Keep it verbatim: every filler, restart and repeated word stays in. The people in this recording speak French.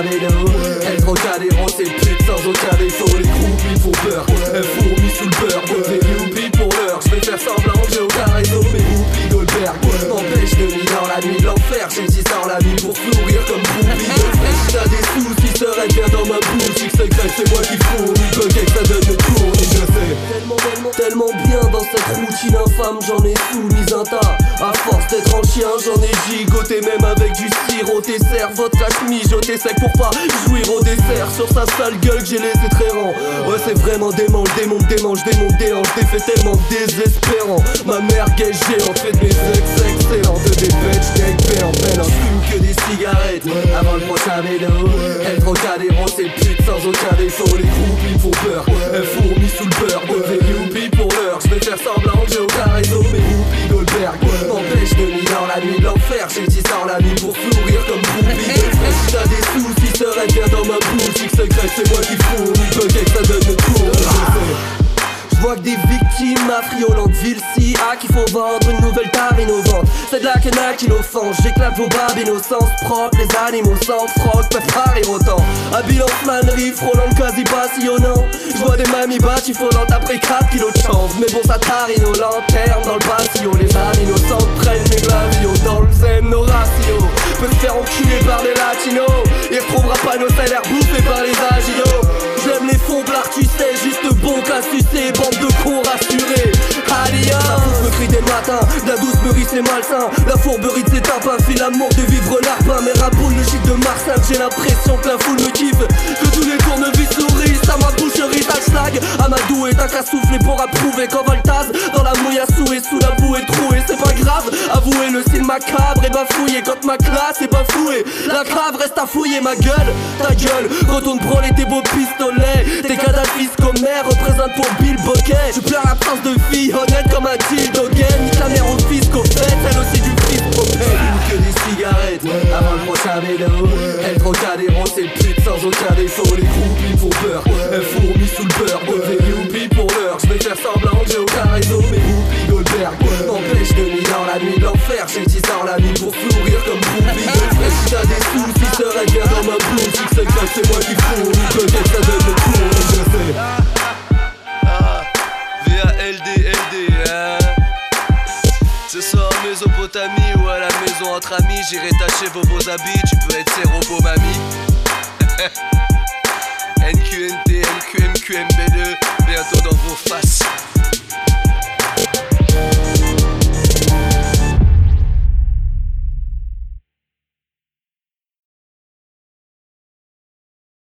à vélo. Elle troque à des ronds, c'est pute sans aucun défaut. Les groupies font peur, elles fourmillent sous le beurre. Côté youpi pour l'heure, je vais faire semblant que j'ai aucun réseau. Mais Whoopi Goldberg m'empêche de nuit dans la nuit de l'enfer. J'ai dit ça en la nuit pour fleurir comme Whoopi Goldberg. T'as des soucis, serait bien dans ma boutique secrète, c'est moi qui fournis. Coquet que ça donne le tour, et je sais tellement, tellement, tellement bien dans cette routine infâme. J'en ai soumis un tas, à force d'être en chien j'en ai gigoté. Même avec du sirop, tes serres, vodka mijoté sec pour pas jouir au dessert. Sur sa sale gueule que j'ai laissé très rang. Ouais c'est vraiment dément, démon, démange, démon, déhanche. T'es fait tellement désespérant. Ma mère gay géante fait de mes ex excellents. De des bitch neck béant, béant. J'fume que des cigarettes avant le prochain vélo. Elle troque à des ronds, c'est pute sans aucun défaut. Les groupies font peur, elles fourmillent sous le beurre. Côté youpi pour l'heure, je vais faire semblant que j'ai aucun réseau. Mais Whoopi Goldberg m'empêche de nuit dans la nuit de l'enfer. J'ai dit ça en la nuit pour fleurir comme Whoopi Goldberg. T'as des soucis, serait bien dans ma boutique secrète, c'est moi qui fournis. Coquet que ça donne le tour, je sais. Je vois que des victimes affriolantes Ville-ci à qui faut vendre une nouvelle tare innovante. C'est de la quena qui l'offense. J'éclate vos babes innocence propre. Les animaux sans froc peuvent rire autant. Habillante manerie, frôlant quasi passionnant. Je vois des mamies batifolantes après quatre kilos de chanvre. Mais bon ça tarine aux lanternes dans le patio. Les âmes innocentes prennent mes glavios. Dans le zen nos ratios peut se faire enculer par des latinos. Il retrouvera pas nos salaires bouffés par les agilos. J'aime les fonds blards tu sais, juste bon qu'à sucer. Bande de cons rassurés. Alia, la foule me crie des matins. La douce mûrie c'est malsain. La fourberie de ses tapins fait l'amour de vivre l'arpin. Mais raboule le chic de Marseille. J'ai l'impression que la foule me kiffe. Que tous les tournevis sourient. Ça ma boucherie hashtag Amadou est un qu'à souffler pour approuver. Quand Voltaz dans la mouille à souhait. Sous la boue est trouée. C'est pas grave, avouez le style macabre est bafouillé. Quand ma classe est bafouée. La crave reste à fouiller ma gueule. Ta gueule, retourne brûler tes beaux pistolets. Tes cadavres fiscomères représentent pour Bill Bokeh. Je pleure la prince de fille honnête comme un dildo gay. Nique la mère au fisc au fait, elle aussi du fisc au fait. Que des cigarettes avant le prochain vélo. Elle troque à des ronds, c'est pute sans aucun défaut. Les groupies font peur, elles fourmillent sous le beurre. Côté youpi pour l'heure, je vais faire semblant que j'ai aucun réseau. Mais Whoopi Goldberg m'empêche de nuit dans la nuit de l'enfer. J'ai dit ça en la nuit pour fleurir comme Whoopi Goldberg. Si t'as des soucis, serait bien dans ma boutique secrète, c'est moi qui fournis. Coquet ça donne le tour, je sais. V A L D L D hein. Ce soir en Mésopotamie ou à la maison entre amis, j'irai tâcher vos beaux habits, tu peux être séropo mamie. N Q N T, N Q M Q M B deux, bientôt dans vos faces.